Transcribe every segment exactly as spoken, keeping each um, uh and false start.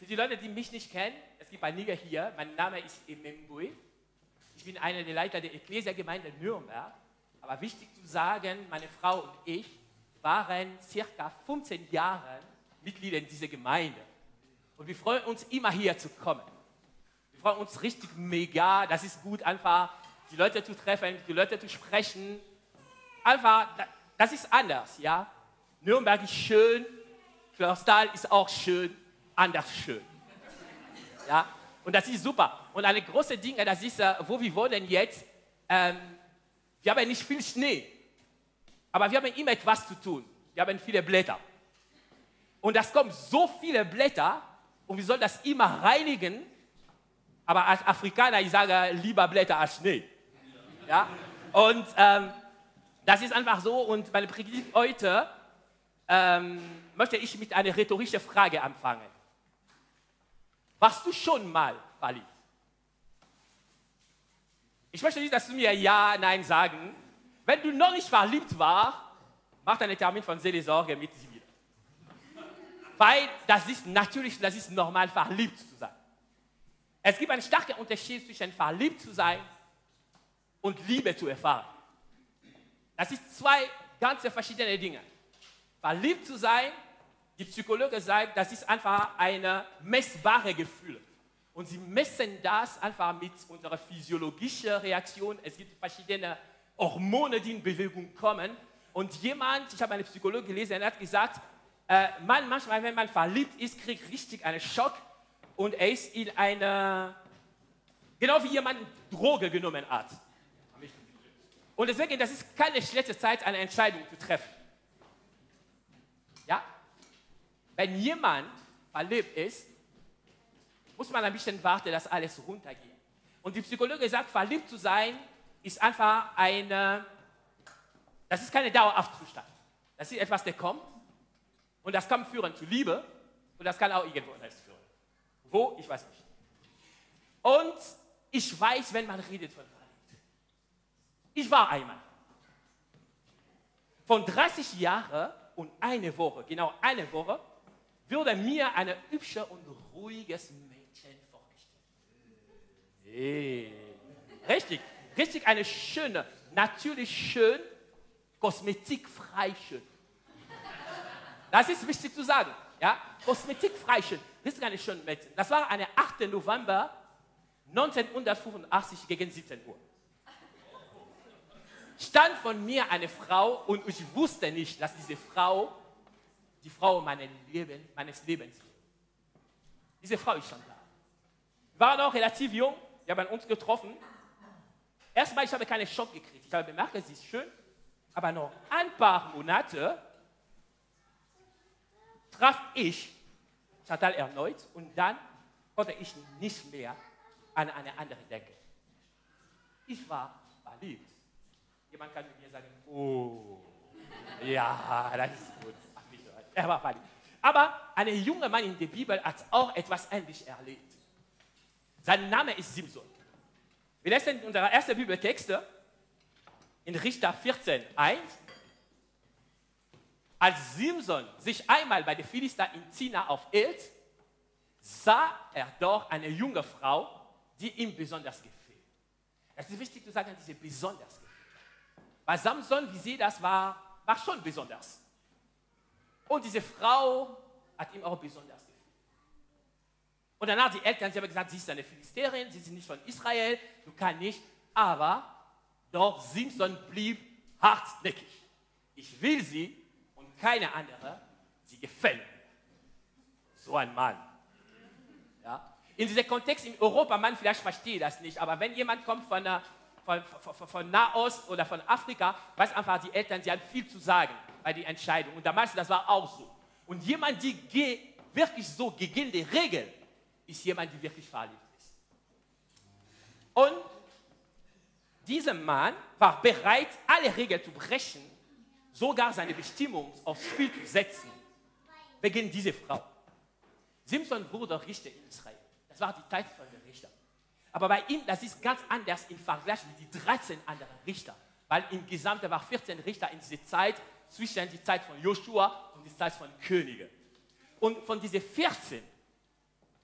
die Leute, die mich nicht kennen, es gibt einige hier, mein Name ist Emembui. Ich bin einer der Leiter der Ekklesia-Gemeinde Nürnberg. Aber wichtig zu sagen, meine Frau und ich waren circa fünfzehn Jahre Mitglieder in dieser Gemeinde. Und wir freuen uns immer hier zu kommen. Wir freuen uns richtig mega. Das ist gut, einfach die Leute zu treffen, die Leute zu sprechen. Einfach, das ist anders, ja. Nürnberg ist schön, Florstal ist auch schön, anders schön. Ja, und das ist super. Und eine große Ding, das ist, wo wir wohnen jetzt, ähm, wir haben nicht viel Schnee, aber wir haben immer etwas zu tun. Wir haben viele Blätter. Und es kommen so viele Blätter und wir sollen das immer reinigen. Aber als Afrikaner, ich sage lieber Blätter als Schnee. Ja? Und ähm, das ist einfach so. Und meine Predigt heute ähm, möchte ich mit einer rhetorischen Frage anfangen. Warst du schon mal verliebt? Ich möchte nicht, dass du mir Ja, Nein sagen. Wenn du noch nicht verliebt warst, mach einen Termin von Seelsorge mit sie wieder. Weil das ist natürlich, das ist normal, verliebt zu sein. Es gibt einen starken Unterschied zwischen verliebt zu sein und Liebe zu erfahren. Das sind zwei ganz verschiedene Dinge. Verliebt zu sein, die Psychologen sagen, das ist einfach ein messbares Gefühl. Und sie messen das einfach mit unserer physiologischen Reaktion. Es gibt verschiedene Hormone, die in Bewegung kommen. Und jemand, ich habe eine Psychologin gelesen, der hat gesagt, äh, man, manchmal, wenn man verliebt ist, kriegt richtig einen Schock. Und er ist in einer, genau wie jemand Droge genommen hat. Und deswegen, das ist keine schlechte Zeit, eine Entscheidung zu treffen. Ja? Wenn jemand verliebt ist, muss man ein bisschen warten, dass alles runtergeht. Und die Psychologe sagt, verliebt zu sein, ist einfach eine, das ist keine dauerhafte Zustand. Das ist etwas, der kommt und das kann führen zu Liebe und das kann auch irgendwo anders führen. Wo? Ich weiß nicht. Und ich weiß, wenn man redet von verliebt. Ich war einmal. Von dreißig Jahren und eine Woche, genau eine Woche, würde mir ein hübsches und ruhiges Mädchen vorgestellt. Hey. Richtig, richtig eine schöne, natürlich schön, kosmetikfrei schön. Das ist wichtig zu sagen. Ja? Kosmetikfrei schön. Das ist eine schöne Mädchen. Das war am achten November neunzehnhundertfünfundachtzig gegen siebzehn Uhr. Stand von mir eine Frau und ich wusste nicht, dass diese Frau die Frau meines Lebens, meines Lebens ist. Diese Frau ist schon da. Wir waren auch relativ jung, wir haben uns getroffen. Erstmal, ich habe keinen Schock gekriegt. Ich habe bemerkt, sie ist schön, aber noch ein paar Monate traf ich Chantal erneut und dann konnte ich nicht mehr an eine andere denken. Ich war verliebt. Jemand kann mit mir sagen, oh, ja, das ist gut. Er war verliebt. Aber ein junger Mann in der Bibel hat auch etwas Ähnliches erlebt. Sein Name ist Simson. Wir lesen in unserer ersten Bibeltexte in Richter vierzehn eins. Als Simson sich einmal bei den Philister in Zina aufhielt, sah er dort eine junge Frau, die ihm besonders gefiel. Es ist wichtig zu sagen, diese besonders gefiel. Bei Samson, wie sie das war, war schon besonders. Und diese Frau hat ihm auch besonders gefühlt. Und danach die Eltern, sie haben gesagt, sie ist eine Philisterin, sie ist nicht von Israel, du kannst nicht. Aber doch Simson blieb hartnäckig. Ich will sie und keine andere, sie gefällt mir. So ein Mann. Ja? In diesem Kontext in Europa, man vielleicht versteht das nicht, aber wenn jemand kommt von, von, von, von Nahost oder von Afrika, weiß einfach, die Eltern, sie haben viel zu sagen bei der Entscheidung. Und damals, das war auch so. Und jemand, der wirklich so gegen die Regel, ist jemand, der wirklich verliebt ist. Und dieser Mann war bereit, alle Regeln zu brechen, sogar seine Bestimmung aufs Spiel zu setzen, wegen dieser Frau. Simson wurde Richter in Israel. Das war die Zeit von den Richtern. Aber bei ihm, das ist ganz anders im Vergleich mit den dreizehn anderen Richtern. Weil im Gesamten waren vierzehn Richter in dieser Zeit, zwischen die Zeit von Joshua und die Zeit von Königen. Und von diesen vierzehn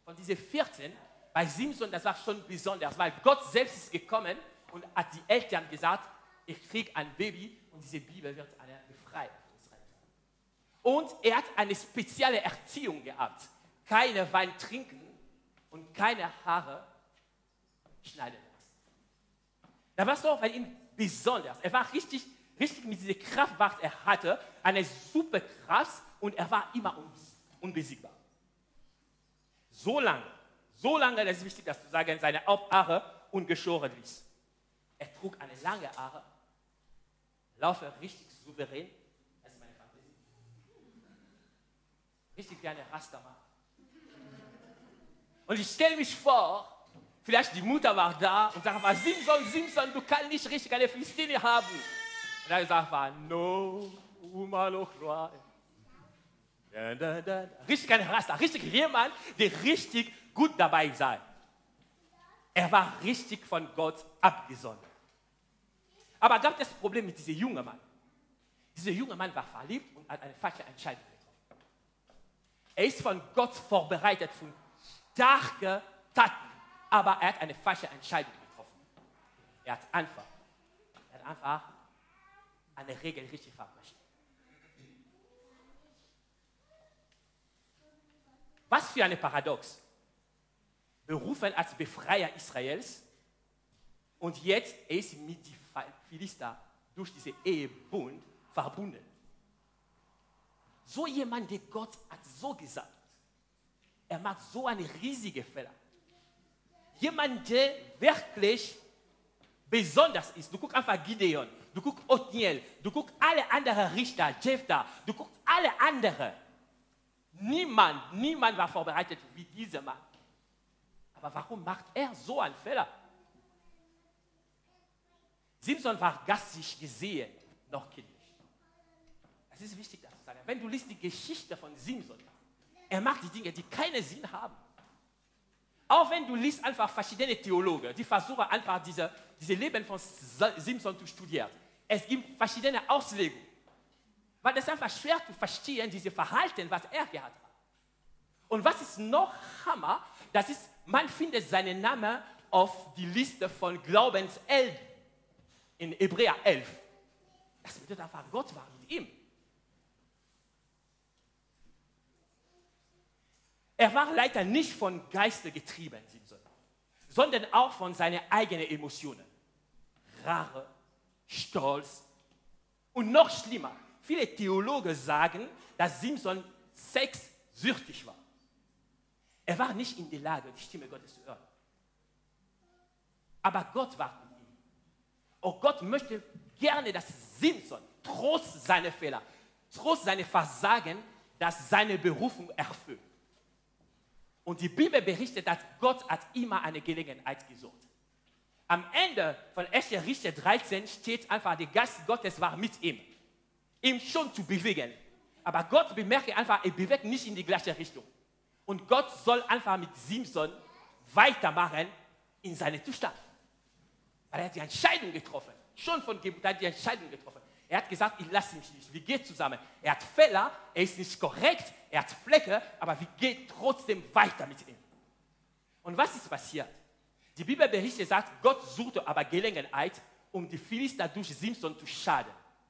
von diesen vierzehn, bei Simson, das war schon besonders, weil Gott selbst ist gekommen und hat die Eltern gesagt, ich kriege ein Baby und diese Bibel wird eine befreit. Und er hat eine spezielle Erziehung gehabt. Keine Wein trinken und keine Haare schneiden lassen. Da war es doch bei ihm besonders. Er war richtig, richtig mit dieser Kraft, was er hatte, eine super Kraft und er war immer unbesiegbar. So lange, so lange, das ist wichtig, dass du sagen, seine Haupthaare ungeschoren ließ. Er trug eine lange Haare, laufe richtig souverän. Das ist meine Fantasie. Richtig wie eine Rastaman. Und ich stelle mich vor, vielleicht die Mutter war da und sagte, Simson, Simson, du kannst nicht richtig eine Philistine haben. Und er sagte, no, umalo croix. Richtig ein Rasta, richtig jemand, der richtig gut dabei sei. Er war richtig von Gott abgesondert. Aber gab es das Problem mit diesem jungen Mann. Dieser junge Mann war verliebt und hat eine falsche Entscheidung getroffen. Er ist von Gott vorbereitet für starke Taten, aber er hat eine falsche Entscheidung getroffen. Er hat einfach, er hat einfach eine Regel richtig verbrechen. Was für ein Paradox. Berufen als Befreier Israels und jetzt ist er mit den Philister durch diese Ehebund verbunden. So jemand, der Gott hat so gesagt, er macht so eine riesige Fehler. Jemand, der wirklich besonders ist. Du guckst einfach Gideon, du guckst Othniel, du guckst alle anderen Richter, Jephthah, du guckst alle anderen. Niemand, niemand war vorbereitet wie dieser Mann. Aber warum macht er so einen Fehler? Simson war geistig gesehen noch kindlich. Es ist wichtig, das zu sagen. Wenn du liest die Geschichte von Simson, er macht die Dinge, die keinen Sinn haben. Auch wenn du liest einfach verschiedene Theologen, die versuchen einfach diese, diese Leben von Simson zu studieren. Es gibt verschiedene Auslegungen. Weil es ist einfach schwer zu verstehen, diese Verhalten, was er gehabt hat. Und was ist noch Hammer, das ist, man findet seinen Namen auf die Liste von Glaubenshelden in Hebräer elf. Das bedeutet einfach, Gott war mit ihm. Er war leider nicht von Geiste getrieben, Simson, sondern auch von seinen eigenen Emotionen. Rache, Stolz und noch schlimmer. Viele Theologen sagen, dass Simson sexsüchtig war. Er war nicht in der Lage, die Stimme Gottes zu hören. Aber Gott war mit ihm. Und Gott möchte gerne, dass Simson, trotz seiner Fehler, trotz seiner Versagen, dass seine Berufung erfüllt. Und die Bibel berichtet, dass Gott hat immer eine Gelegenheit gesucht. Am Ende von erster Richter dreizehn steht einfach, der Geist Gottes war mit ihm. Ihm schon zu bewegen. Aber Gott bemerkt einfach, er bewegt nicht in die gleiche Richtung. Und Gott soll einfach mit Simson weitermachen in seinem Zustand. Weil er hat die Entscheidung getroffen. Schon von Geburt hat die Entscheidung getroffen. Er hat gesagt, ich lasse mich nicht, wir gehen zusammen. Er hat Fehler, er ist nicht korrekt, er hat Flecke, aber wir gehen trotzdem weiter mit ihm. Und was ist passiert? Die Bibel berichtet, sagt, Gott suchte aber Gelegenheit, um die Philister durch Simson zu schaden.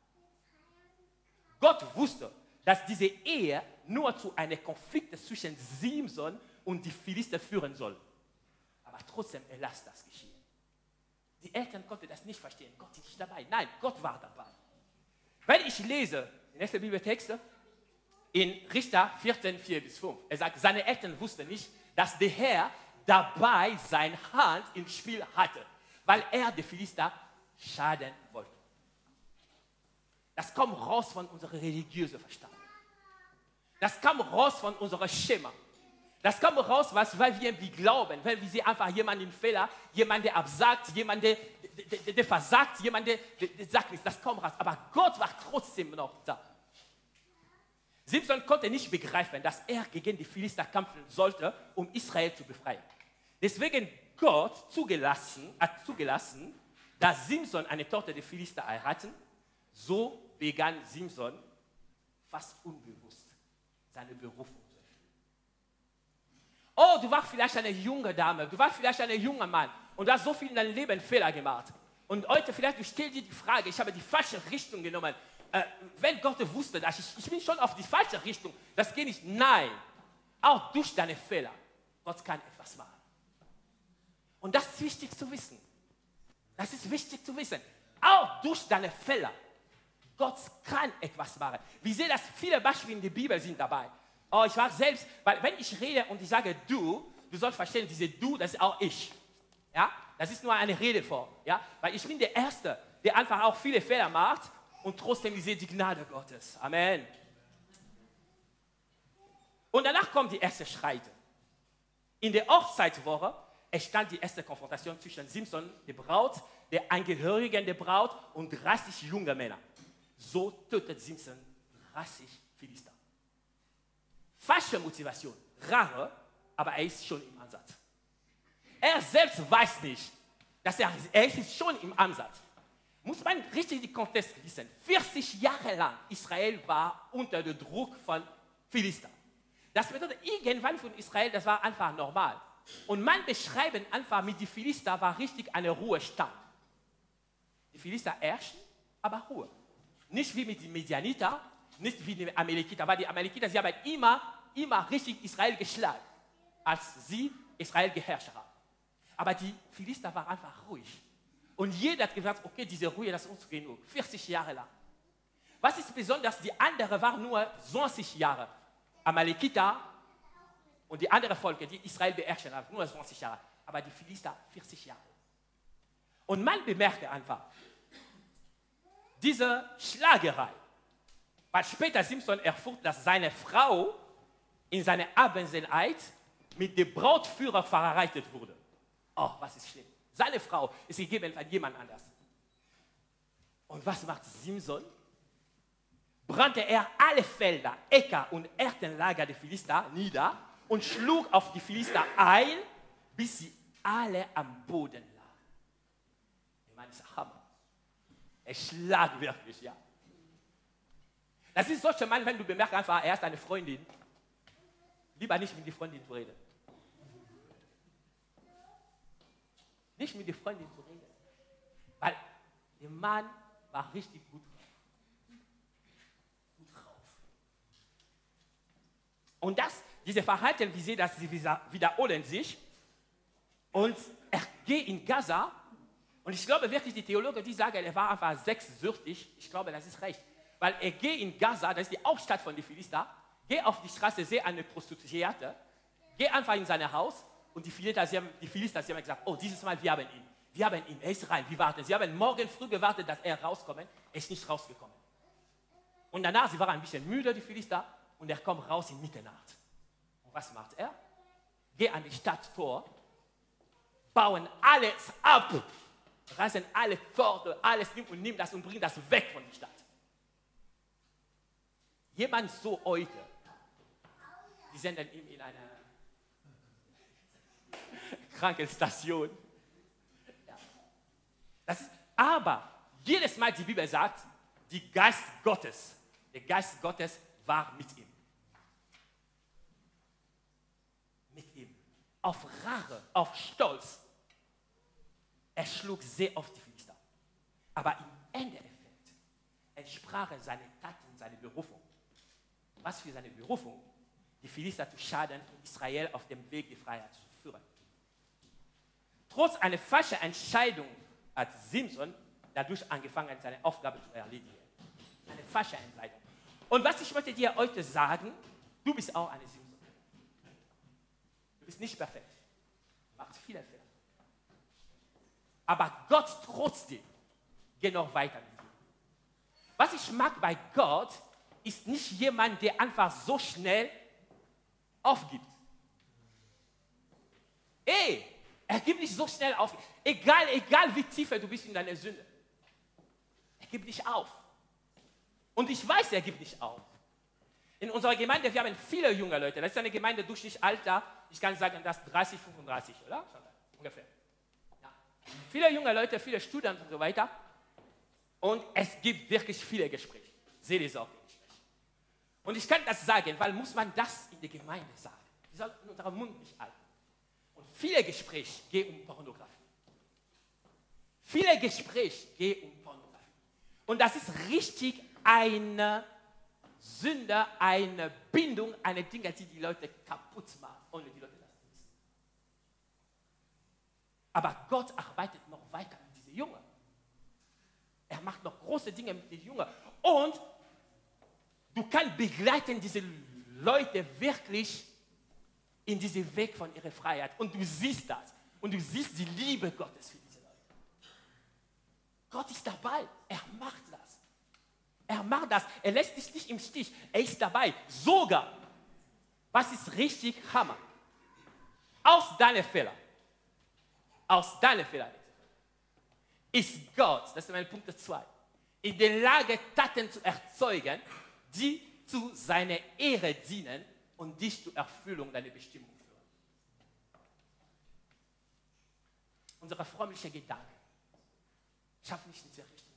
Gott wusste, dass diese Ehe nur zu einem Konflikt zwischen Simson und die Philister führen soll. Aber trotzdem erlass das geschehen. Die Eltern konnten das nicht verstehen. Gott ist nicht dabei. Nein, Gott war dabei. Wenn ich lese, die nächste Bibeltexte, in Richter vierzehn, vier bis fünf, er sagt, seine Eltern wussten nicht, dass der Herr dabei seine Hand im Spiel hatte, weil er die Philister schaden wollte. Das kommt raus von unserem religiösen Verstand. Das kommt raus von unserem Schema. Das kommt raus, was, weil wir wie glauben, weil wir sehen einfach jemanden Fehler, jemand, der absagt, jemand, der, der, der, der versagt, jemand, der, der, der sagt nichts. Das kommt raus. Aber Gott war trotzdem noch da. Simson konnte nicht begreifen, dass er gegen die Philister kämpfen sollte, um Israel zu befreien. Deswegen Gott zugelassen, hat zugelassen, dass Simson eine Tochter der Philister heiraten. So begann Simson fast unbewusst seine Berufung zu erfüllen. Oh, du warst vielleicht eine junge Dame, du warst vielleicht ein junger Mann und du hast so viel in deinem Leben Fehler gemacht. Und heute vielleicht, du stellst dir die Frage, ich habe die falsche Richtung genommen. Äh, wenn Gott wusste, dass ich, ich bin schon auf die falsche Richtung, das geht nicht. Nein, auch durch deine Fehler, Gott kann etwas machen. Und das ist wichtig zu wissen. Das ist wichtig zu wissen. Auch durch deine Fehler, Gott kann etwas machen. Wir sehen, dass viele Beispiele in der Bibel sind dabei. Oh, ich war selbst, weil wenn ich rede und ich sage du, du sollst verstehen, diese du, das ist auch ich. Ja? Das ist nur eine Redeform. Ja? Weil ich bin der Erste, der einfach auch viele Fehler macht und trotzdem ich sehe die Gnade Gottes. Amen. Und danach kommt die erste Schreite. In der Hochzeitswoche entstand die erste Konfrontation zwischen Simson, der Braut, der Angehörigen der Braut und dreißig junge Männer. So tötet Simson dreißig Philister. Falsche Motivation, rare, aber er ist schon im Ansatz. Er selbst weiß nicht, dass er, er ist schon im Ansatz. Muss man richtig den Kontext wissen. vierzig Jahre lang Israel war unter dem Druck von Philister. Das bedeutet, irgendwann von Israel, das war einfach normal. Und man beschreibt einfach, mit den Philister war richtig eine Ruhestand. Die Philister herrschen, aber Ruhe. Nicht wie mit den Medianiter, nicht wie die Amalekiter, aber die Amalekiter, sie haben immer, immer richtig Israel geschlagen, als sie Israel geherrscht haben. Aber die Philister waren einfach ruhig. Und jeder hat gesagt, okay, diese Ruhe, das ist uns genug. vierzig Jahre lang. Was ist besonders, die anderen waren nur zwanzig Jahre. Amalekiter und die anderen Völker, die Israel beherrschen haben, nur zwanzig Jahre. Aber die Philister vierzig Jahre. Und man bemerkte einfach, diese Schlagerei, weil später Simson erfuhr, dass seine Frau in seiner Abwesenheit mit dem Brautführer verheiratet wurde. Oh, was ist schlimm. Seine Frau ist gegeben an jemand anders. Und was macht Simson? Brannte er alle Felder, Äcker und Erntenlager der Philister nieder und schlug auf die Philister ein, bis sie alle am Boden lagen. Ich meine, das ist Hammer. Er schlägt wirklich, ja. Das ist solche Mann, wenn du bemerkst, einfach, er ist eine Freundin, lieber nicht mit der Freundin zu reden. Nicht mit der Freundin zu reden. Weil der Mann war richtig gut drauf. Gut drauf. Und das, diese Verhalten, wie sie das, sie wiederholen sich. Und er geht in Gaza. Und ich glaube wirklich, die Theologen, die sagen, er war einfach sechssüchtig. Ich glaube, das ist recht. Weil er geht in Gaza, das ist die Hauptstadt von den Philister, geht auf die Straße, sieht eine Prostituierte, geht einfach in sein Haus und die Philister, sie haben, die Philister, sie haben gesagt, oh, dieses Mal, wir haben ihn. Wir haben ihn, er ist rein, wir warten. Sie haben morgen früh gewartet, dass er rauskommt. Er ist nicht rausgekommen. Und danach, sie waren ein bisschen müde, die Philister, und er kommt raus in Mitternacht. Und was macht er? Geht an die Stadttor, bauen alles ab, reißen alle Pforten, alles nimmt und nimmt das und bringt das weg von der Stadt. Jemand so heute, die senden ihn in eine Krankenstation. Ja. Das ist, aber jedes Mal die Bibel sagt, die Geist Gottes, der Geist Gottes war mit ihm. Mit ihm. Auf Rache, auf Stolz. Er schlug sehr oft die Philister. Aber im Endeffekt entsprach er seine Taten, seine Berufung. Was für seine Berufung? Die Philister zu schaden und Israel auf dem Weg der Freiheit zu führen. Trotz einer falschen Entscheidung hat Simson dadurch angefangen, seine Aufgabe zu erledigen. Eine falsche Entscheidung. Und was ich möchte dir heute sagen, du bist auch eine Simson. Du bist nicht perfekt. Du machst viele Fehler. Aber Gott trotzdem geht noch weiter mit dir. Was ich mag bei Gott, ist nicht jemand, der einfach so schnell aufgibt. Ey, er gibt nicht so schnell auf. Egal, egal wie tief du bist in deiner Sünde. Er gibt nicht auf. Und ich weiß, er gibt nicht auf. In unserer Gemeinde, wir haben viele junge Leute. Das ist eine Gemeinde durchschnittlich Alter, ich kann sagen, das dreißig, fünfunddreißig, oder? Ungefähr. Ja. Viele junge Leute, viele Studenten und so weiter. Und es gibt wirklich viele Gespräche. Seelsorge. Und ich kann das sagen, weil muss man das in der Gemeinde sagen. Wir sollten unseren Mund nicht halten. Und viele Gespräche gehen um Pornografie. Viele Gespräche gehen um Pornografie. Und das ist richtig eine Sünde, eine Bindung, eine Dinge, die die Leute kaputt machen, ohne die Leute das wissen. Aber Gott arbeitet noch weiter mit diesen Jungen. Er macht noch große Dinge mit den Jungen. Und du kannst begleiten diese Leute wirklich in diesen Weg von ihrer Freiheit. Und du siehst das. Und du siehst die Liebe Gottes für diese Leute. Gott ist dabei. Er macht das. Er macht das. Er lässt dich nicht im Stich. Er ist dabei. Sogar, was ist richtig Hammer? Aus deinen Fehlern, aus deinen Fehlern ist Gott, das ist mein Punkt zwei, in der Lage, Taten zu erzeugen, die zu seiner Ehre dienen und dich zur Erfüllung deiner Bestimmung führen. Unsere frömmliche Gedanken schaffen nicht diese Richtung.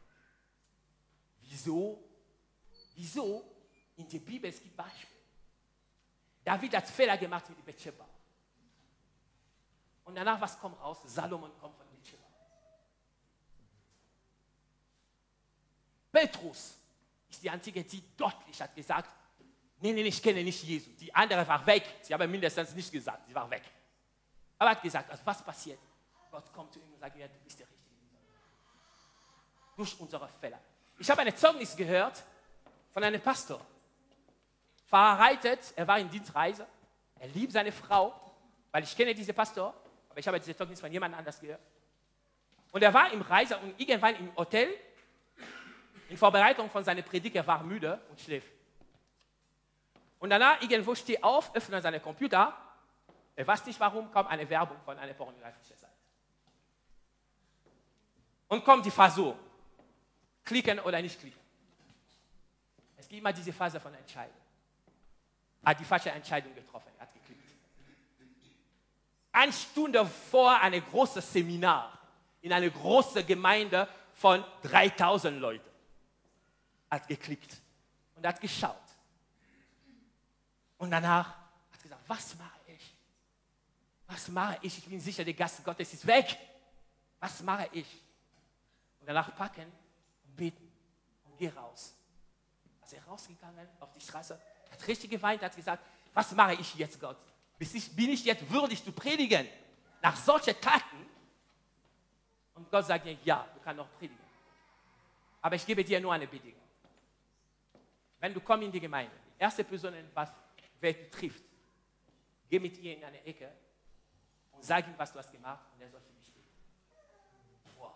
Wieso? Wieso? In der Bibel es gibt Beispiele. David hat Fehler gemacht mit Bathsheba. Und danach, was kommt raus? Salomon kommt von Bathsheba. Petrus ist die Einzige, die deutlich hat gesagt, nee, nee, ich kenne nicht Jesus. Die andere war weg. Sie haben mindestens nicht gesagt, sie war weg. Aber er hat gesagt, also was passiert? Gott kommt zu ihm und sagt, ja, du bist der Richtige. Durch unsere Fehler. Ich habe ein Zeugnis gehört von einem Pastor. Verheiratet, er war in Dienstreise. Er liebt seine Frau, weil ich kenne diesen Pastor, aber ich habe dieses Zeugnis von jemand anders gehört. Und er war im Reise und irgendwann im Hotel, in Vorbereitung von seiner Predigt, er war müde und schläft. Und danach irgendwo steht er auf, öffnet seinen Computer, er weiß nicht warum, kommt eine Werbung von einer pornografischen Seite. Und kommt die Phase, klicken oder nicht klicken. Es gibt immer diese Phase von Entscheidung. Er hat die falsche Entscheidung getroffen, er hat geklickt. Eine Stunde vor einem großen Seminar in einer großen Gemeinde von dreitausend Leuten. Er hat geklickt und hat geschaut. Und danach hat er gesagt, was mache ich? Was mache ich? Ich bin sicher, der Geist Gottes ist weg. Was mache ich? Und danach packen und beten und geh raus. Als er rausgegangen auf die Straße, hat richtig geweint, hat gesagt, was mache ich jetzt, Gott? Bin ich jetzt würdig zu predigen? Nach solchen Taten? Und Gott sagt dir, ja, du kannst noch predigen. Aber ich gebe dir nur eine Bedingung. Wenn du kommst in die Gemeinde, die erste Person, was wer du trifft, geh mit ihr in eine Ecke und sag ihm, was du hast gemacht und er soll für dich beten. Wow.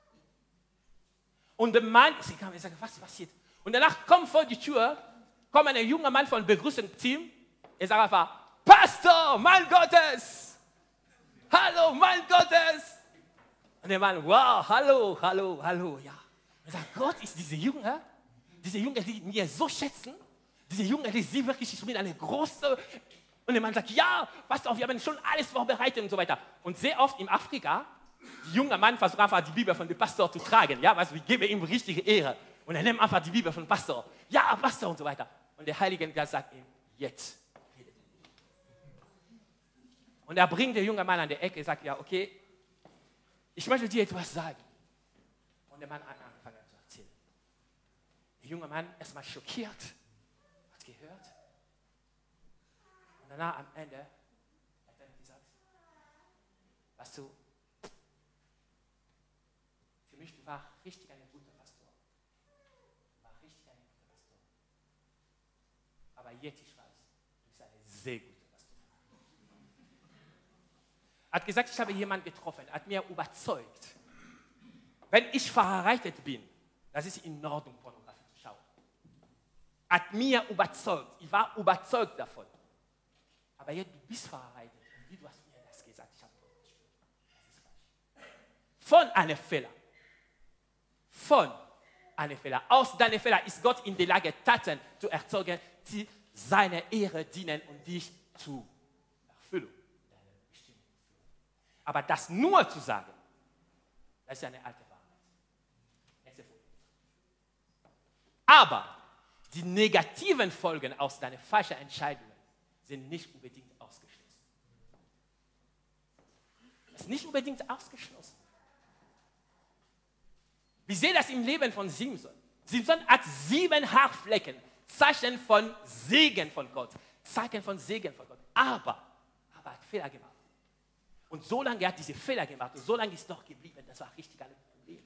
Und der Mann, ich kann mir sagen, was passiert? Und danach kommt vor die Tür, kommt ein junger Mann von Begrüßungsteam, er sagt einfach, Pastor, Mann Gottes! Hallo, Mann Gottes! Und der Mann, wow, hallo, hallo, hallo, ja. Und er sagt, Gott ist diese Junge, diese Junge, die mir so schätzen, diese Junge, die sie wirklich, ich bin eine große. Und der Mann sagt, ja, pass auf, wir haben schon alles vorbereitet und so weiter. Und sehr oft in Afrika, die junge Mann versucht einfach die Bibel von dem Pastor zu tragen. Ja, also wir geben ihm richtige Ehre. Und er nimmt einfach die Bibel von dem Pastor. Ja, Pastor und so weiter. Und der Heilige Geist sagt ihm, jetzt. Und er bringt den jungen Mann an der Ecke und sagt, ja, okay, ich möchte dir etwas sagen. Und der Mann hat angefangen zu erzählen. Der junge Mann erstmal schockiert, hat gehört. Und danach am Ende hat er gesagt, weißt du, für mich, du warst richtig ein guter Pastor. Du warst richtig ein guter Pastor. Aber jetzt, ich weiß, du bist eine sehr gute. Er hat gesagt, ich habe jemanden getroffen, er hat mir überzeugt, wenn ich verheiratet bin, das ist in Ordnung, Pornografie zu schauen. Er hat mir überzeugt, ich war überzeugt davon. Aber jetzt, du bist verheiratet und wie du hast mir das gesagt, ich habe das ist falsch. Von einem Fehler. Von einem Fehler. Aus deinem Fehler ist Gott in der Lage, Taten zu erzeugen, die seiner Ehre dienen und dich zu erfüllen. Aber das nur zu sagen, das ist eine alte Wahrheit. Aber die negativen Folgen aus deinen falschen Entscheidungen sind nicht unbedingt nicht unbedingt ausgeschlossen. Wir sehen das im Leben von Simson. Simson hat sieben Haarflecken, Zeichen von Segen von Gott, Zeichen von Segen von Gott. Aber, aber er hat Fehler gemacht. Und solange er hat diese Fehler gemacht und solange ist doch geblieben, das war richtig ein Problem.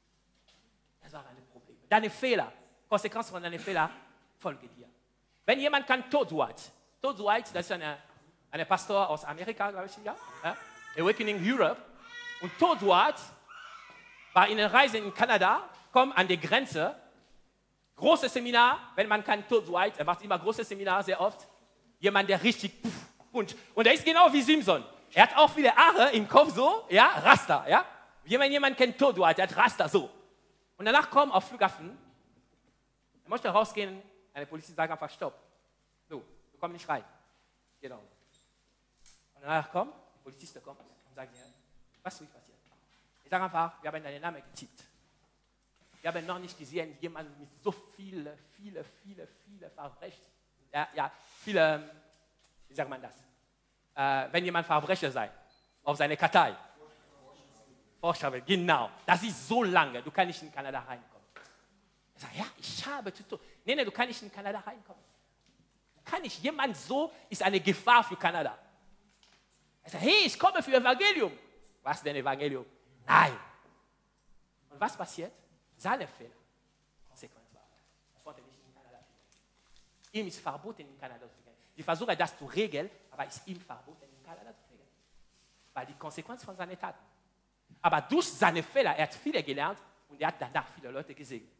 Das war ein Problem. Deine Fehler, Konsequenz von deinen Fehlern, folge dir. Wenn jemand kann Todd White, Todd White, das ist eine, eine Pastor aus Amerika, glaube ich, ja, ja, Awakening Europe. Und Todd White war in einer Reise in Kanada, kommt an die Grenze, großes Seminar, wenn man kann Todd White, er macht immer große Seminar, sehr oft, jemand, der richtig, und, und er ist genau wie Simson. Er hat auch viele Haare im Kopf so, ja, Rasta, ja. Jemand, jemand kennt Todd White, er hat Rasta so. Und danach kommt auf Flughafen, er möchte rausgehen, eine Polizist sagt einfach, stopp. Du, du kommst nicht rein. Genau. Und danach kommt, die Polizist kommt und sagt, ja, was ist passiert? Ich sage einfach, wir haben deinen Namen getippt. Wir haben noch nicht gesehen, jemanden mit so viele, viele, viele, viele Verbrechen. Ja, ja, viele, wie sagt man das? Äh, wenn jemand Verbrecher sei, auf seine Kartei. Vorschreiben, genau. Das ist so lange, du kannst nicht in Kanada reinkommen. Ich sage, ja, ich habe zu tun. Nein, nein, du kannst nicht in Kanada reinkommen. Kann nicht. Jemand so ist eine Gefahr für Kanada. Ich sage, hey, ich komme für Evangelium. Was denn Evangelium? Nein. Und was passiert? Seine Fehler. Konsequenz war, er konnte nicht in Kanada fliegen. Ihm ist verboten, in Kanada zu fliegen. Sie versuchen das zu regeln, aber es ist ihm verboten, in Kanada zu fliegen. Weil die Konsequenz von seinen Taten. Aber durch seine Fehler, er hat viele gelernt und er hat danach viele Leute gesegnet.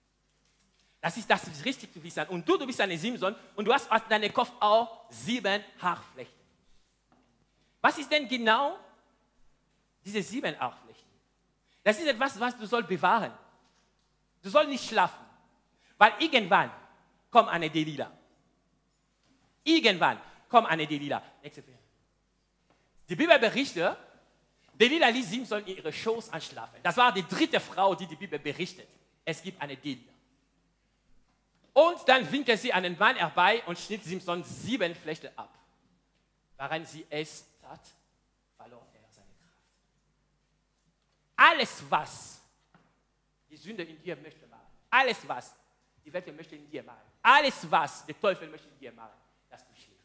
Das ist das ist richtig zu wissen. Und du, du bist eine Simson und du hast auf deinem Kopf auch sieben Haarflechten. Was ist denn genau diese sieben Haarflechten? Das ist etwas, was du sollst bewahren. Du sollst nicht schlafen. Weil irgendwann kommt eine Delila. Irgendwann kommt eine Delila. Nächste Bild. Die Bibel berichtet, Delila ließ Simson in ihre Schoß anschlafen. Das war die dritte Frau, die die Bibel berichtet. Es gibt eine Delila. Und dann winkte sie einen Mann herbei und schnitt Simson sieben Flechten ab. Während sie es tat, verlor er seine Kraft. Alles, was die Sünde in dir möchte machen, alles, was die Welt möchte in dir machen, alles, was der Teufel möchte in dir machen, dass du schläfst.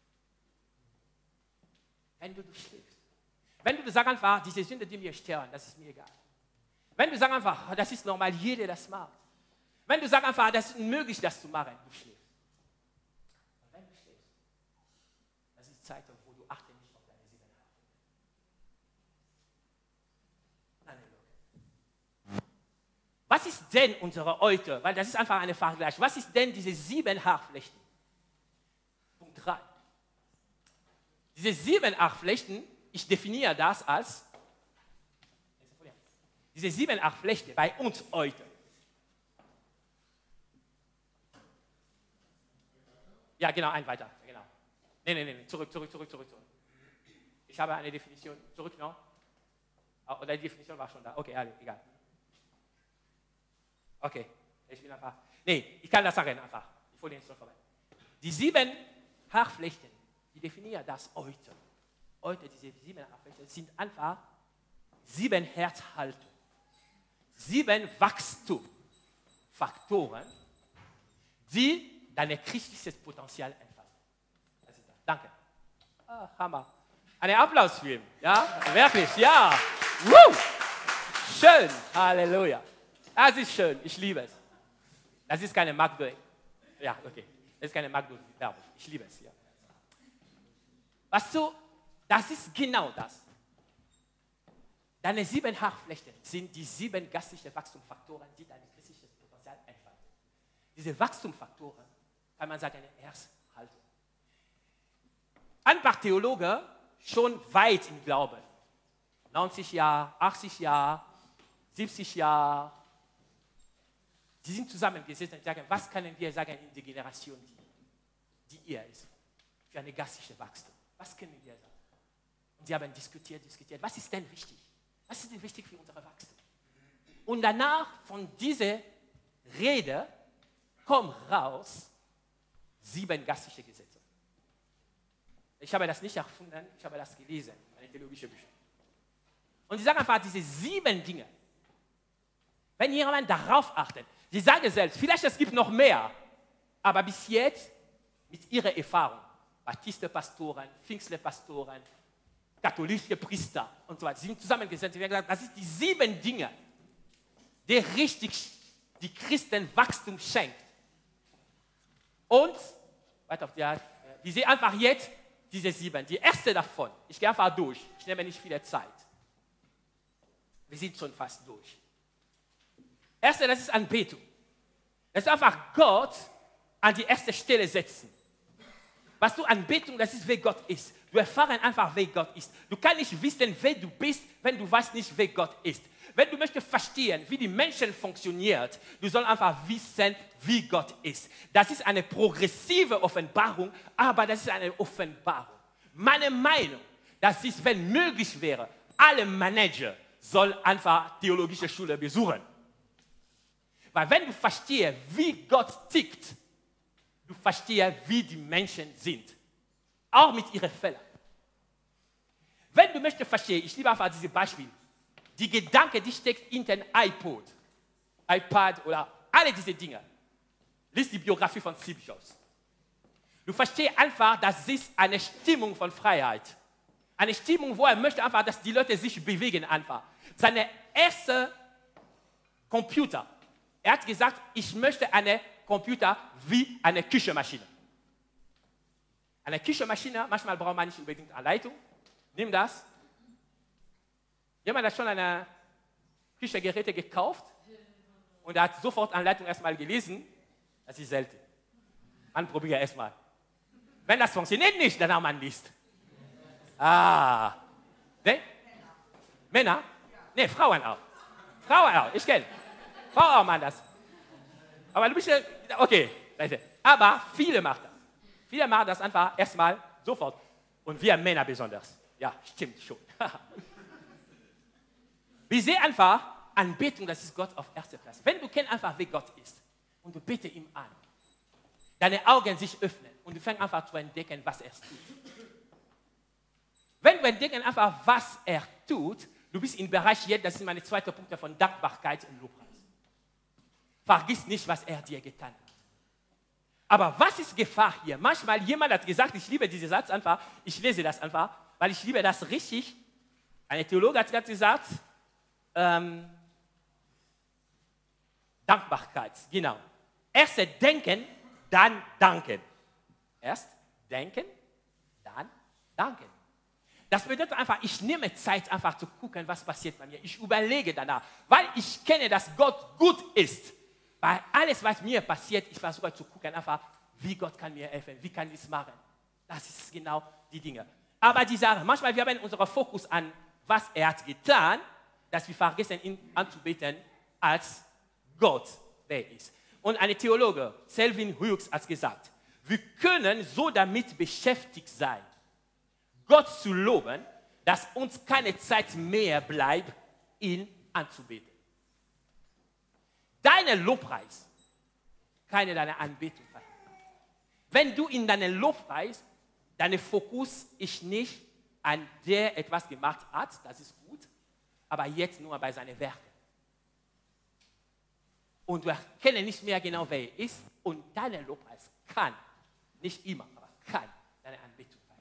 Wenn du, du schläfst. Wenn du sagst einfach, diese Sünde, die mir stören, das ist mir egal. Wenn du sagst einfach, das ist normal, jeder das macht. Wenn du sagst einfach, das ist unmöglich, das zu machen, du schläfst. Und wenn du schläfst, das ist die Zeit, wo du achte nicht auf deine sieben Haarflechten. Was ist denn unsere heute? Weil das ist einfach eine Vergleich. Was ist denn diese sieben Haarflechten? Punkt drei. Diese sieben Haarflechten, ich definiere das als, diese sieben Haarflechten bei uns heute. Ja, genau, ein weiter. Genau. Nein, nein, nein, zurück, zurück, zurück, zurück, zurück. Ich habe eine Definition. Zurück noch. Oder die Definition war schon da. Okay, alle, egal. Okay, ich bin einfach. Nee, ich kann das sagen einfach. Die Folie ist schon vorbei. Die sieben Haarflechten, die definieren das heute. Heute, diese sieben Haarflechten sind einfach sieben Herzhaltungen. Sieben Wachstumfaktoren, die dein christliches Potenzial entfalten. Das ist das. Danke. Ah, Hammer. Einen Applaus für ihn. Ja, wirklich, ja. Woo! Schön. Halleluja. Das ist schön. Ich liebe es. Das ist keine McDo. Ja, okay. Das ist keine McDo-Werbung. Ich liebe es. Ja. Weißt du, das ist genau das. Deine sieben Haarflechten sind die sieben geistlichen Wachstumsfaktoren, die dein christliches Potenzial entfalten. Diese Wachstumsfaktoren kann man sagen, Herzhaltung. Ein paar Theologen schon weit im Glauben, neunzig Jahre, achtzig Jahre, siebzig Jahre, die sind zusammengesetzt und sagen, was können wir sagen in der Generation, die, die ihr ist, für eine geistliche Wachstum? Was können wir sagen? Und sie haben diskutiert, diskutiert, was ist denn wichtig? Was ist denn wichtig für unser Wachstum? Und danach von dieser Rede kommt raus, sieben geistliche Gesetze. Ich habe das nicht erfunden, ich habe das gelesen, eine theologische Bücher. Und sie sagen einfach diese sieben Dinge. Wenn jemand darauf achtet, sie sagen selbst, vielleicht es gibt noch mehr, aber bis jetzt mit ihrer Erfahrung, Baptiste-Pastoren, Pfingstler-Pastoren, katholische Priester und so weiter, sie sind zusammengesetzt, sie haben gesagt, das ist die sieben Dinge, die richtig die Christen Wachstum schenkt. Und, weiter auf die, die sehen einfach jetzt diese sieben. Die erste davon, ich gehe einfach durch, ich nehme nicht viel Zeit. Wir sind schon fast durch. Erste, das ist Anbetung. Das ist einfach Gott an die erste Stelle setzen. Was du Anbetung, das ist, wer Gott ist. Du erfährst einfach, wer Gott ist. Du kannst nicht wissen, wer du bist, wenn du weißt nicht, wer Gott ist. Wenn du möchtest verstehen, wie die Menschen funktionieren, du sollst einfach wissen, wie Gott ist. Das ist eine progressive Offenbarung, aber das ist eine Offenbarung. Meine Meinung, das ist, wenn möglich wäre, alle Manager sollen einfach theologische Schule besuchen. Weil wenn du verstehst, wie Gott tickt, du verstehst, wie die Menschen sind. Auch mit ihren Fehlern. Wenn du möchtest verstehen, ich liebe einfach diese Beispiele, die Gedanken, die steckt in den iPod, iPad oder alle diese Dinge. Lies die Biografie von Steve Jobs. Du verstehst einfach, das ist eine Stimmung von Freiheit. Eine Stimmung, wo er möchte einfach, dass die Leute sich bewegen einfach. Seine erste Computer, er hat gesagt, ich möchte einen Computer wie eine Küchenmaschine. Eine Küchenmaschine, manchmal braucht man nicht unbedingt eine Leitung. Nimm das. Jemand hat schon eine Küchengeräte gekauft und hat sofort Anleitung erstmal gelesen. Das ist selten. Man probiert erstmal. Wenn das funktioniert nicht, dann auch man liest. Ah. Ne? Männer? Ne, Frauen auch. Frauen auch, ich kenne. Frauen auch machen das. Aber du bist ja, okay. Aber viele machen das. Viele machen das einfach erstmal sofort. Und wir Männer besonders. Ja, stimmt schon. Wir sehen einfach, Anbetung, das ist Gott auf erster Platz. Wenn du kennst einfach, wer Gott ist und du betest ihm an, deine Augen sich öffnen und du fängst einfach zu entdecken, was er tut. Wenn du entdecken einfach, was er tut, du bist im Bereich jetzt, das sind meine zweiten Punkte von Dankbarkeit und Lobpreis. Vergiss nicht, was er dir getan hat. Aber was ist Gefahr hier? Manchmal jemand hat gesagt, ich liebe diesen Satz einfach, ich lese das einfach, weil ich liebe das richtig. Ein Theologe hat gesagt, ähm, Dankbarkeit, genau. Erst denken, dann danken. Erst denken, dann danken. Das bedeutet einfach, ich nehme Zeit einfach zu gucken, was passiert bei mir. Ich überlege danach, weil ich kenne, dass Gott gut ist. Bei alles, was mir passiert, ich versuche zu gucken, einfach, wie Gott kann mir helfen, wie kann ich es machen. Das ist genau die Dinge. Aber die Sache, manchmal wir haben unseren Fokus an, was er hat getan, dass wir vergessen, ihn anzubeten als Gott, der ist. Und ein Theologe, Selwyn Hughes, hat gesagt, wir können so damit beschäftigt sein, Gott zu loben, dass uns keine Zeit mehr bleibt, ihn anzubeten. Deine Lobpreis kann deine Anbetung sein. Wenn du in deinem Lobpreis, dein Fokus ist nicht an der etwas gemacht hat, das ist gut, aber jetzt nur bei seinen Werken. Und du erkennst nicht mehr genau, wer er ist, und dein Lobpreis kann, nicht immer, aber kann deine Anbetung sein.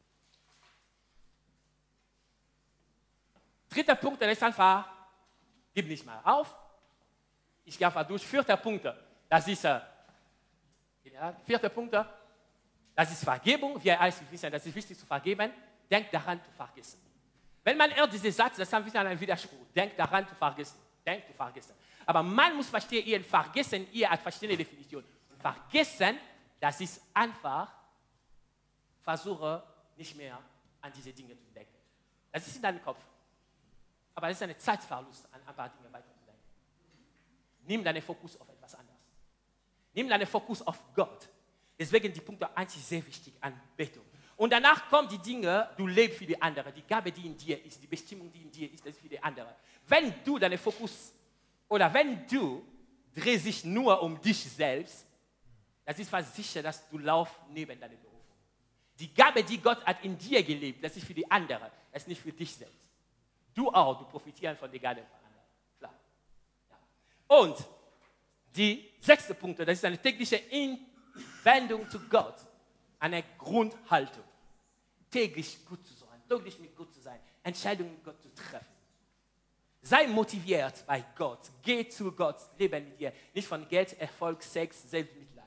Dritter Punkt, das ist einfach, gib nicht mal auf. Ich gehe einfach durch. Vierter Punkt, das ist, äh, ja, vierter Punkt, das ist Vergebung. Wir alles wissen, das ist wichtig zu vergeben. Denk daran zu vergessen. Wenn man hört diesen Satz, das ist ein bisschen ein Widerspruch. Denk daran zu vergessen. Denk zu vergessen. Aber man muss verstehen, ihr Vergessen, ihr hat verschiedene Definitionen. Vergessen, das ist einfach, versuche nicht mehr an diese Dinge zu denken. Das ist in deinem Kopf. Aber das ist ein Zeitverlust, an ein paar Dinge weiterzudenken. Nimm deinen Fokus auf etwas anderes. Nimm deinen Fokus auf Gott. Deswegen die Punkte eins ist sehr wichtig, Anbetung. Und danach kommen die Dinge, du lebst für die andere. Die Gabe, die in dir ist, die Bestimmung, die in dir ist, das ist für die andere. Wenn du deinen Fokus, oder wenn du drehst dich nur um dich selbst, das ist fast sicher, dass du laufst neben deiner Berufung. Die Gabe, die Gott hat in dir gelebt, das ist für die andere, das ist nicht für dich selbst. Du auch, du profitierst von der Gabe von anderen. Klar. Ja. Und die sechste Punkt, das ist eine tägliche Hinwendung zu Gott. Eine Grundhaltung. Täglich gut zu sein, täglich mit Gott zu sein, Entscheidungen mit Gott zu treffen. Sei motiviert bei Gott. Geh zu Gott, lebe mit dir. Nicht von Geld, Erfolg, Sex, Selbstmitleid.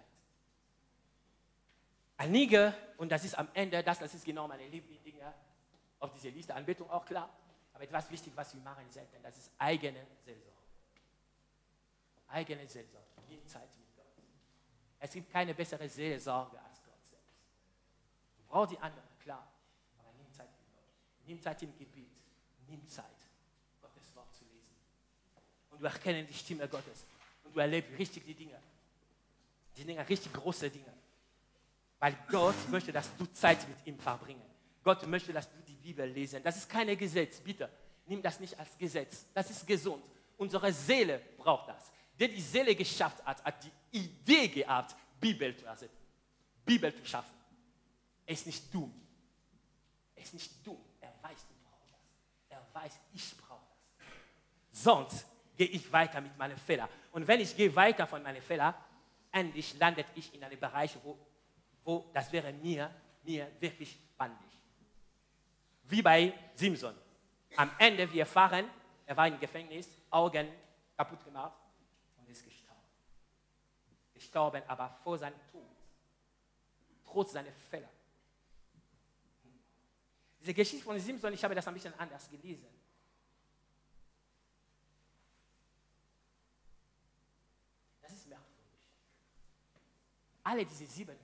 Einige, und das ist am Ende, das, das ist genau meine Lieblingsdinge auf dieser Liste, Anbetung auch klar, aber etwas wichtig, was wir machen selten, das ist eigene Seelsorge. Eigene Seelsorge, nimm Zeit mit Gott. Es gibt keine bessere Seelsorge als Gott selbst. Du brauchst die anderen, klar, aber nimm Zeit mit Gott. Nimm Zeit im Gebet, nimm Zeit, Gottes Wort zu lesen. Und du erkennst die Stimme Gottes und du erlebst richtig die Dinge. Die Dinge, richtig große Dinge. Weil Gott möchte, dass du Zeit mit ihm verbringen. Gott möchte, dass du die Bibel lesen. Das ist kein Gesetz, bitte. Nimm das nicht als Gesetz. Das ist gesund. Unsere Seele braucht das. Der die Seele geschafft hat, hat die Idee gehabt, Bibel zu ersetzen. Bibel zu schaffen. Er ist nicht dumm. Er ist nicht dumm. Er weiß, du brauchst das. Er weiß, ich brauche das. Sonst gehe ich weiter mit meinen Fehlern. Und wenn ich gehe weiter von meinen Fehlern, endlich landet ich in einem Bereich, wo wo das wäre mir, mir wirklich peinlich. Wie bei Simson. Am Ende, wir erfahren, er war im Gefängnis, Augen kaputt gemacht und ist gestorben. Gestorben, aber vor seinem Tod. Trotz seiner Fehler. Diese Geschichte von Simson, ich habe das ein bisschen anders gelesen. Das ist merkwürdig. Alle diese sieben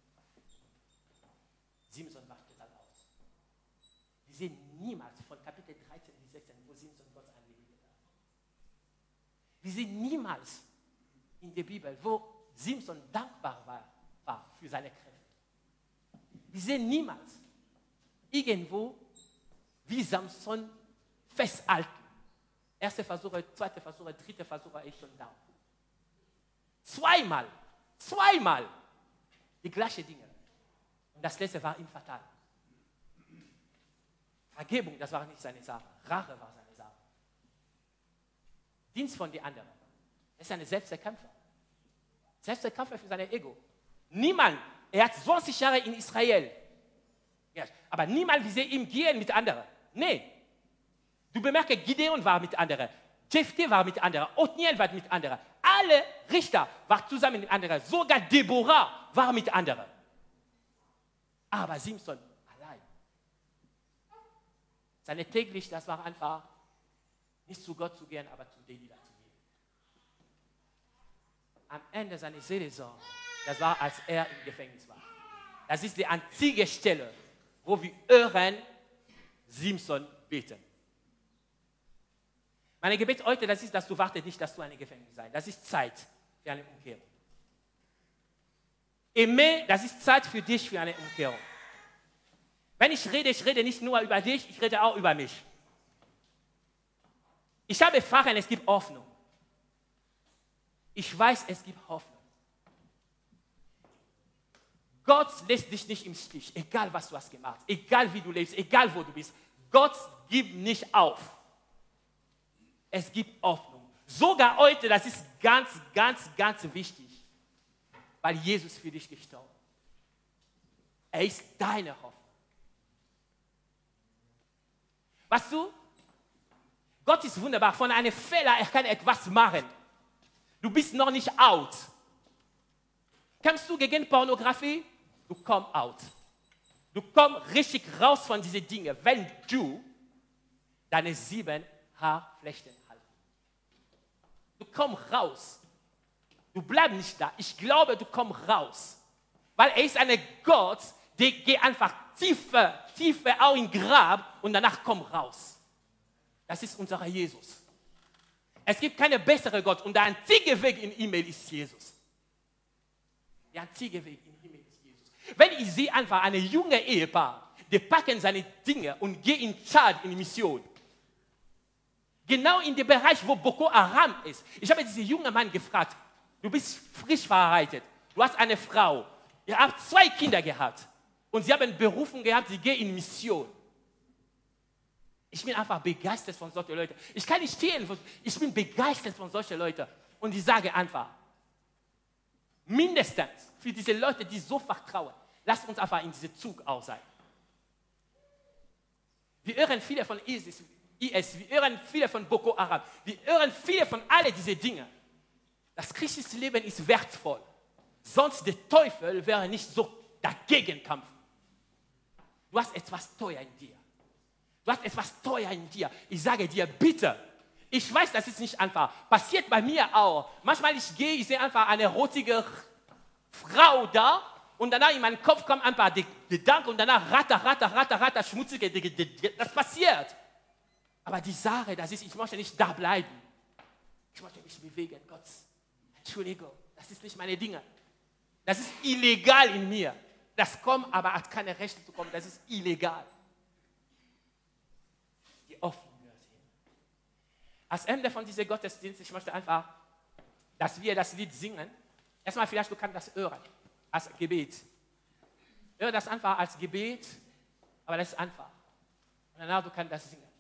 Simson macht total aus. Wir sehen niemals von Kapitel dreizehn bis sechzehn, wo Simson Gott angebetet hat. Wir sehen niemals in der Bibel, wo Simson dankbar war, war für seine Kräfte. Wir sehen niemals irgendwo, wie Samson festhalten. Erste Versuche, zweite Versuche, dritte Versuche, ist schon da. Zweimal, zweimal die gleichen Dinge. Und das letzte war ihm fatal. Vergebung, das war nicht seine Sache. Rache war seine Sache. Dienst von den anderen. Er ist ein Selbstkämpfer. Selbstkämpfer für sein Ego. Niemand, er hat zwanzig Jahre in Israel. Ja, aber niemand will ihm gehen mit anderen. Nee. Du bemerkst, Gideon war mit anderen. Jephthah war mit anderen. Othniel war mit anderen. Alle Richter waren zusammen mit anderen. Sogar Deborah war mit anderen. Aber Simson allein. Seine täglich, das war einfach, nicht zu Gott zu gehen, aber zu Delilah zu gehen. Am Ende seiner Seelsorge, das war, als er im Gefängnis war. Das ist die einzige Stelle, wo wir hören, Simson beten. Mein Gebet heute, das ist, dass du wartest nicht, dass du ein Gefängnis sein. Das ist Zeit für eine Umkehrung. Aimé, das ist Zeit für dich, für eine Umkehrung. Wenn ich rede, ich rede nicht nur über dich, ich rede auch über mich. Ich habe erfahren, es gibt Hoffnung. Ich weiß, es gibt Hoffnung. Gott lässt dich nicht im Stich, egal was du hast gemacht, egal wie du lebst, egal wo du bist. Gott gibt nicht auf. Es gibt Hoffnung. Sogar heute, das ist ganz, ganz, ganz wichtig. Weil Jesus für dich gestorben ist. Er ist deine Hoffnung. Weißt du, Gott ist wunderbar. Von einem Fehler, er kann etwas machen. Du bist noch nicht out. Kämpfst du gegen Pornografie? Du kommst out. Du kommst richtig raus von diesen Dingen, wenn du deine sieben Haarflechten halten. Du kommst raus. Du bleibst nicht da. Ich glaube, du kommst raus. Weil er ist ein Gott, der geht einfach tiefer, tiefer auch in den Grab und danach kommt raus. Das ist unser Jesus. Es gibt keinen besseren Gott und der einzige Weg in Himmel ist Jesus. Der einzige Weg in Himmel ist Jesus. Wenn ich sehe einfach eine junge Ehepaar, die packen seine Dinge und gehen in Tschad in Mission. Genau in dem Bereich, wo Boko Haram ist. Ich habe diesen jungen Mann gefragt, du bist frisch verheiratet, du hast eine Frau, ihr habt zwei Kinder gehabt und sie haben Berufung gehabt, sie gehen in Mission. Ich bin einfach begeistert von solchen Leuten. Ich kann nicht stehen, ich bin begeistert von solchen Leuten. Und ich sage einfach, mindestens für diese Leute, die so vertrauen, lasst uns einfach in diesem Zug auch sein. Wir hören viele von ISIS, I S, wir hören viele von Boko Haram, wir hören viele von all diesen Dingen. Das christliche Leben ist wertvoll. Sonst der Teufel wäre nicht so dagegen kämpfen. Du hast etwas teuer in dir. Du hast etwas teuer in dir. Ich sage dir, bitte. Ich weiß, das ist nicht einfach. Passiert bei mir auch. Manchmal ich gehe, ich sehe einfach eine rotige Frau da und danach in meinen Kopf kommt einfach der Gedanke und danach ratter, ratter, ratter, ratter, schmutzige, das passiert. Aber die Sache, das ist, ich möchte nicht da bleiben. Ich möchte mich bewegen, Gott. Entschuldigung, das ist nicht meine Dinge. Das ist illegal in mir. Das kommt, aber hat keine Rechte zu kommen. Das ist illegal. Die offen wird hin. Als Ende von diesem Gottesdienst, ich möchte einfach, dass wir das Lied singen. Erstmal vielleicht, du kannst das hören, als Gebet. Hör das einfach als Gebet, aber das ist einfach. Und danach, du kannst das singen.